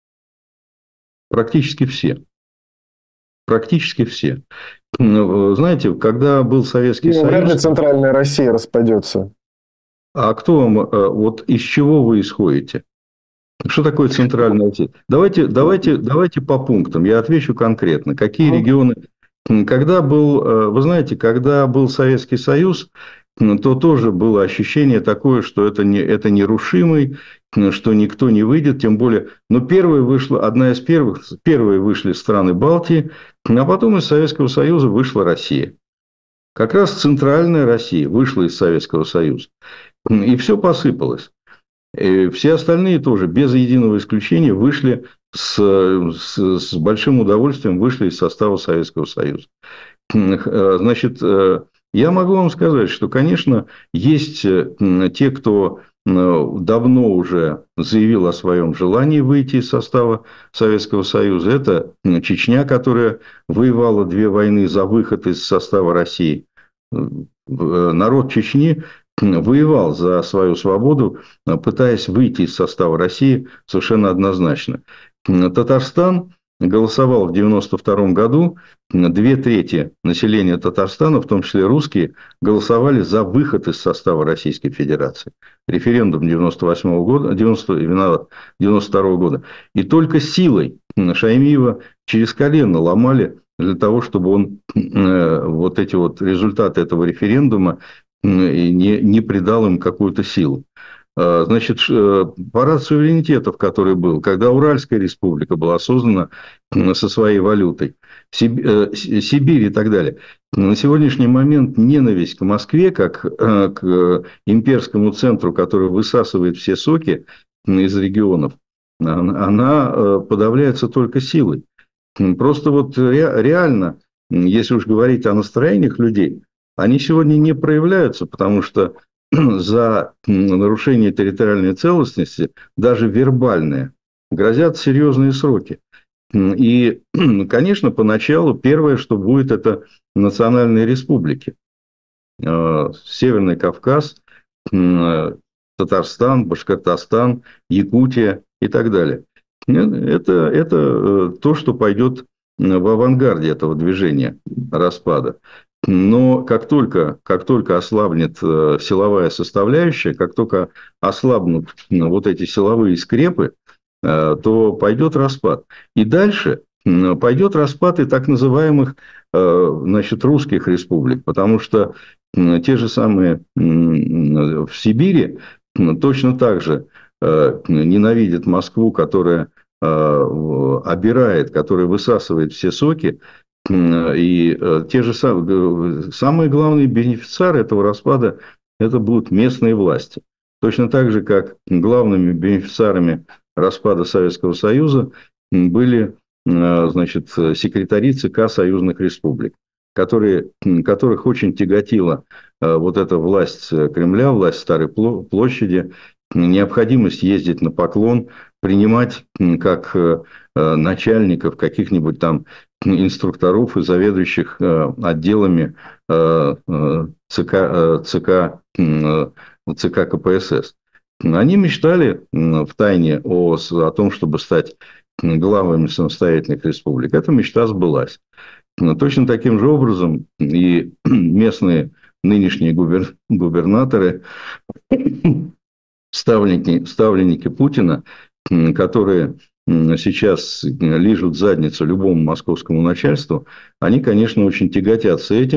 Практически все. Практически все. Знаете, когда был Советский ну, Союз... Вряд ли центральная Россия распадется. А кто вам... Вот из чего вы исходите? Что такое центральная Россия? Давайте, давайте, давайте по пунктам. Я отвечу конкретно. Какие регионы... Когда был... Вы знаете, когда был Советский Союз, то тоже было ощущение такое, что это, не, это нерушимый, что никто не выйдет, тем более... Но первой вышла, одна из первых, первые вышли страны Балтии, а потом из Советского Союза вышла Россия. Как раз центральная Россия вышла из Советского Союза. И все посыпалось. И все остальные тоже, без единого исключения, вышли с, с, с большим удовольствием вышли из состава Советского Союза. Значит, я могу вам сказать, что, конечно, есть те, кто давно уже заявил о своем желании выйти из состава Советского Союза. Это Чечня, которая воевала две войны за выход из состава России. Народ Чечни воевал за свою свободу, пытаясь выйти из состава России совершенно однозначно. Татарстан голосовал в девяносто втором году. Две трети населения Татарстана, в том числе русские, голосовали за выход из состава Российской Федерации. Референдум девяносто восьмого года, девяносто, девяносто второго года. И только силой Шаймиева через колено ломали для того, чтобы он вот эти вот результаты этого референдума не, не придал им какую-то силу. Значит, парад суверенитетов, который был, когда Уральская республика была создана со своей валютой, Сибирь и так далее. На сегодняшний момент ненависть к Москве, как к имперскому центру, который высасывает все соки из регионов, она подавляется только силой. Просто вот реально, если уж говорить о настроениях людей, они сегодня не проявляются, потому что за нарушение территориальной целостности, даже вербальные, грозят серьезные сроки. И, конечно, поначалу первое, что будет, это национальные республики. Северный Кавказ, Татарстан, Башкортостан, Якутия и так далее. Это, это то, что пойдет в авангарде этого движения распада. Но как только, как только ослабнет силовая составляющая, как только ослабнут вот эти силовые скрепы, то пойдет распад. И дальше пойдет распад и так называемых, значит, русских республик. Потому что те же самые в Сибири точно так же ненавидят Москву, которая обирает, которая высасывает все соки. И те же самые, самые главные бенефициары этого распада – это будут местные власти. Точно так же, как главными бенефициарами распада Советского Союза были, значит, секретари ЦК союзных республик, которые, которых очень тяготила вот эта власть Кремля, власть Старой площади, необходимость ездить на поклон, принимать как начальников каких-нибудь там инструкторов и заведующих отделами ЦК, ЦК, ЦК КПСС. Они мечтали втайне о, о том, чтобы стать главами самостоятельных республик. Эта мечта сбылась. Точно таким же образом и местные нынешние губер, губернаторы, ставленники, ставленники Путина, которые сейчас лижут задницу любому московскому начальству, они, конечно, очень тяготятся этим,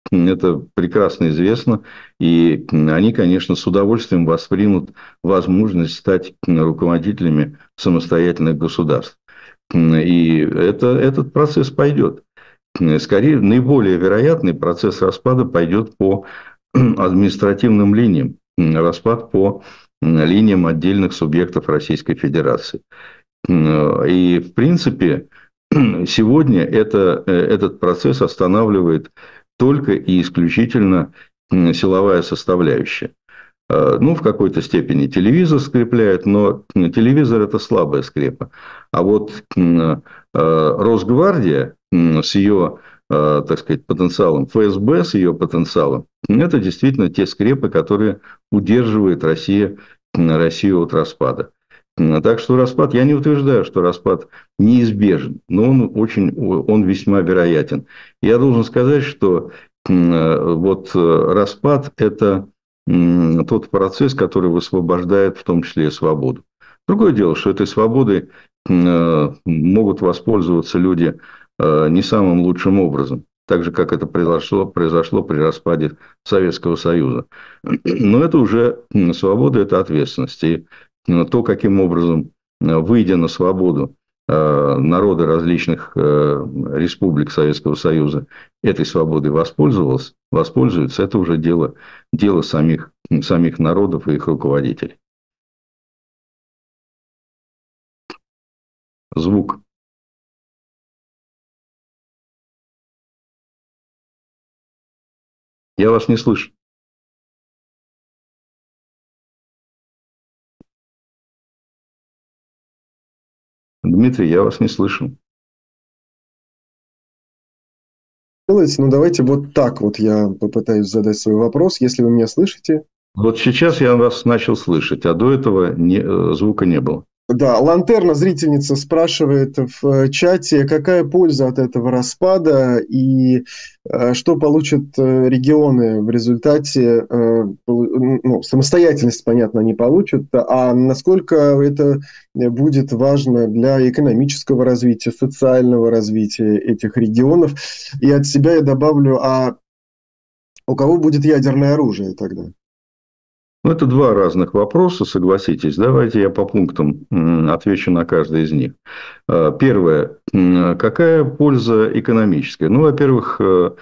это прекрасно известно, и они, конечно, с удовольствием воспримут возможность стать руководителями самостоятельных государств. И это, этот процесс пойдет. Скорее, наиболее вероятный процесс распада пойдет по административным линиям, распад по линиям отдельных субъектов Российской Федерации. И, в принципе, сегодня это, этот процесс останавливает только и исключительно силовая составляющая. Ну, в какой-то степени телевизор скрепляет, но телевизор – это слабая скрепа. А вот Росгвардия с ее, так сказать, потенциалом, ФСБ с ее потенциалом – это действительно те скрепы, которые удерживают Россию, Россию от распада. Так что распад, я не утверждаю, что распад неизбежен, но он, очень, он весьма вероятен. Я должен сказать, что вот распад – это тот процесс, который высвобождает в том числе и свободу. Другое дело, что этой свободой могут воспользоваться люди не самым лучшим образом, так же, как это произошло, произошло при распаде Советского Союза. Но это уже свобода, это ответственность. И то, каким образом, выйдя на свободу, народы различных республик Советского Союза этой свободой воспользовался, воспользуются, это уже дело, дело самих, самих народов и их руководителей. Звук. Я вас не слышу. Дмитрий, я вас не слышу. Ну, давайте вот так вот я попытаюсь задать свой вопрос, если вы меня слышите. Вот сейчас я вас начал слышать, а до этого не, звука не было. Да, Лантерна, зрительница, спрашивает в чате, какая польза от этого распада и э, что получат регионы в результате. Э, ну, самостоятельность, понятно, не получат, а насколько это будет важно для экономического развития, социального развития этих регионов. И от себя я добавлю, а у кого будет ядерное оружие тогда? Ну, это два разных вопроса, согласитесь. Давайте я по пунктам отвечу на каждый из них. Первое. Какая польза экономическая? Ну, во-первых,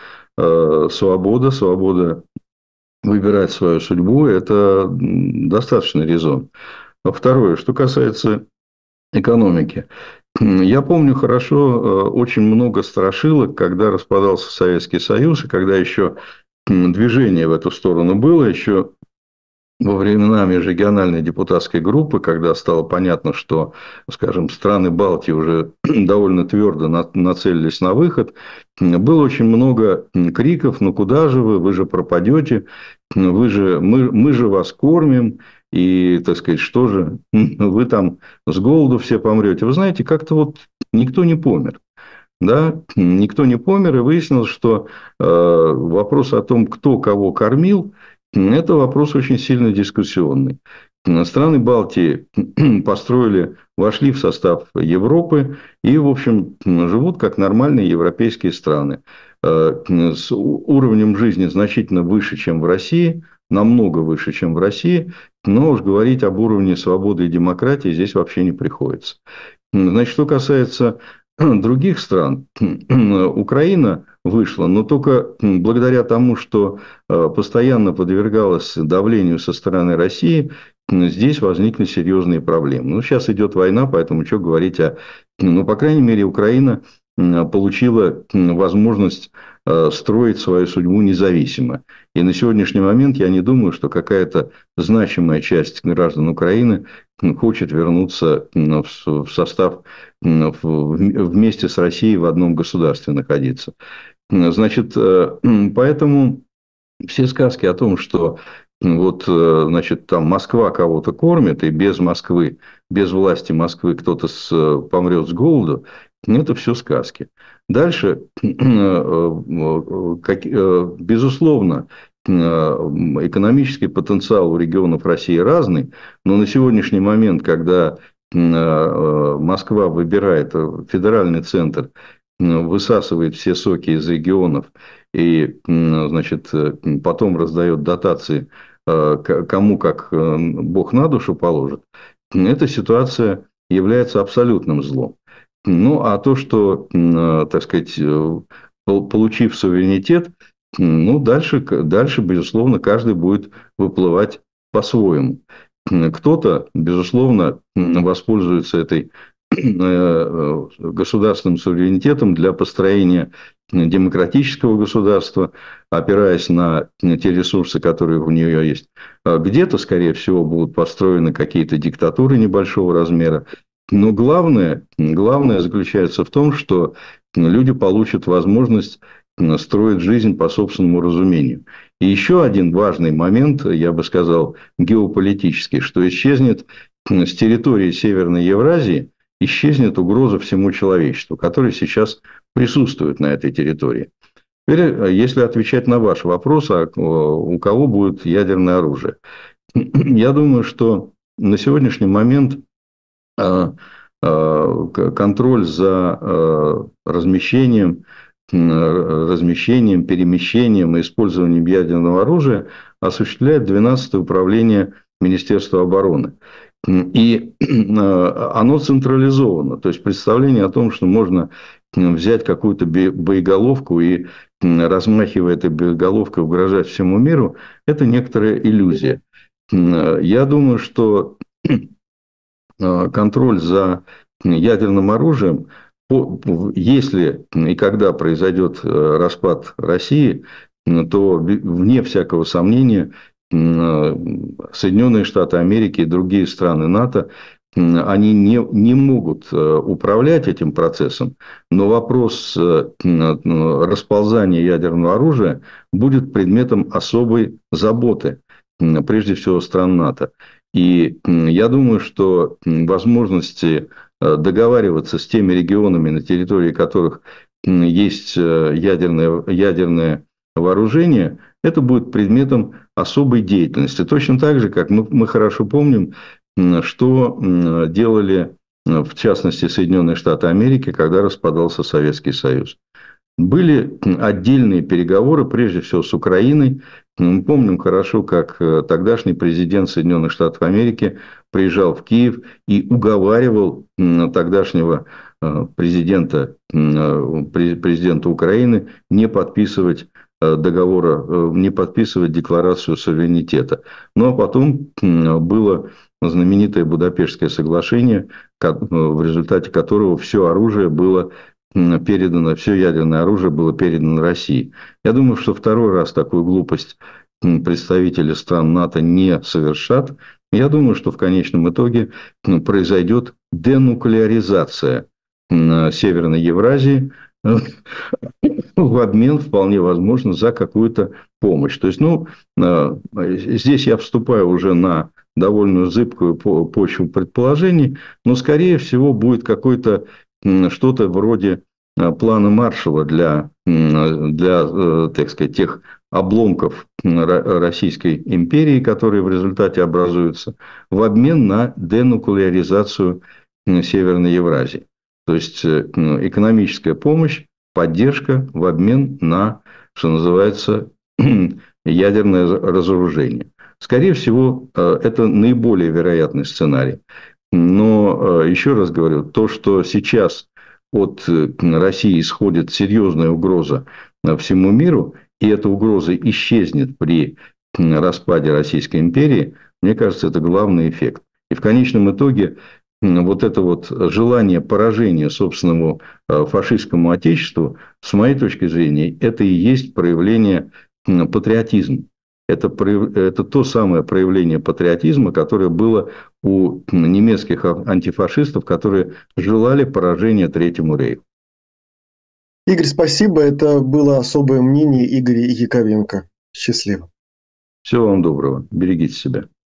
свобода, свобода выбирать свою судьбу – это достаточный резон. Второе. Что касается экономики. Я помню хорошо очень много страшилок, когда распадался Советский Союз, и когда еще движение в эту сторону было, еще во времена межрегиональной депутатской группы, когда стало понятно, что, скажем, страны Балтии уже довольно твердо нацелились на выход, было очень много криков: ну куда же вы, вы же пропадете, вы же, мы, мы же вас кормим, и, так сказать, что же, вы там с голоду все помрете. Вы знаете, как-то вот никто не помер. Да, никто не помер, и выяснилось, что э, вопрос о том, кто кого кормил, это вопрос очень сильно дискуссионный. Страны Балтии построили, вошли в состав Европы и, в общем, живут как нормальные европейские страны. С уровнем жизни значительно выше, чем в России, намного выше, чем в России, но уж говорить об уровне свободы и демократии здесь вообще не приходится. Значит, что касается других стран, Украина вышла, но только благодаря тому, что постоянно подвергалась давлению со стороны России, здесь возникли серьезные проблемы. Ну, сейчас идет война, поэтому что говорить о... Ну, по крайней мере, Украина получила возможность строить свою судьбу независимо. И на сегодняшний момент я не думаю, что какая-то значимая часть граждан Украины хочет вернуться в состав, вместе с Россией в одном государстве находиться. Значит, поэтому все сказки о том, что вот, значит, там Москва кого-то кормит, и без Москвы, без власти Москвы кто-то с, помрет с голоду, это все сказки. Дальше, безусловно, экономический потенциал у регионов России разный, но на сегодняшний момент, когда Москва выбирает, федеральный центр высасывает все соки из регионов и, значит, потом раздает дотации кому как Бог на душу положит, эта ситуация является абсолютным злом. Ну, а то, что, так сказать, получив суверенитет, ну, дальше, дальше, безусловно, каждый будет выплывать по-своему. Кто-то, безусловно, воспользуется этой государственным суверенитетом для построения демократического государства, опираясь на те ресурсы, которые у нее есть. Где-то, скорее всего, будут построены какие-то диктатуры небольшого размера. Но главное, главное заключается в том, что люди получат возможность строить жизнь по собственному разумению. И еще один важный момент, я бы сказал, геополитический, что исчезнет с территории Северной Евразии, исчезнет угроза всему человечеству, которая сейчас присутствует на этой территории. Теперь, если отвечать на ваш вопрос, а у кого будет ядерное оружие? Я думаю, что на сегодняшний момент контроль за размещением, размещением, перемещением и использованием ядерного оружия осуществляет двенадцатое управление Министерства обороны. И оно централизовано. То есть, представление о том, что можно взять какую-то боеголовку и, размахивая этой боеголовкой, угрожать всему миру, это некоторая иллюзия. Я думаю, что контроль за ядерным оружием, если и когда произойдет распад России, то, вне всякого сомнения, Соединенные Штаты Америки и другие страны НАТО, они не, не могут управлять этим процессом, но вопрос расползания ядерного оружия будет предметом особой заботы, прежде всего, стран НАТО. И я думаю, что возможности договариваться с теми регионами, на территории которых есть ядерное, ядерное вооружение, это будет предметом особой деятельности. Точно так же, как мы, мы хорошо помним, что делали, в частности, Соединенные Штаты Америки, когда распадался Советский Союз. Были отдельные переговоры, прежде всего, с Украиной. Мы помним хорошо, как тогдашний президент Соединенных Штатов Америки приезжал в Киев и уговаривал тогдашнего президента, президента Украины не подписывать договора, не подписывать декларацию суверенитета. Ну, а потом было знаменитое Будапештское соглашение, в результате которого все оружие было передано, все ядерное оружие было передано России. Я думаю, что второй раз такую глупость представители стран НАТО не совершат. Я думаю, что в конечном итоге произойдет денуклеаризация Северной Евразии в обмен, вполне возможно, за какую-то помощь. То есть, ну, здесь я вступаю уже на довольно зыбкую почву предположений, но, скорее всего, будет какой-то что-то вроде плана Маршалла для, для, так сказать, тех обломков Российской империи, которые в результате образуются, в обмен на денуклеаризацию Северной Евразии. То есть, экономическая помощь, поддержка в обмен на, что называется, ядерное разоружение. Скорее всего, это наиболее вероятный сценарий. Но, еще раз говорю, то, что сейчас от России исходит серьезная угроза всему миру, и эта угроза исчезнет при распаде Российской империи, мне кажется, это главный эффект. И в конечном итоге вот это вот желание поражения собственному фашистскому отечеству, с моей точки зрения, это и есть проявление патриотизма. Это, это то самое проявление патриотизма, которое было у немецких антифашистов, которые желали поражения Третьему рейху. Игорь, спасибо. Это было особое мнение Игоря Яковенко. Счастливо. Всего вам доброго. Берегите себя.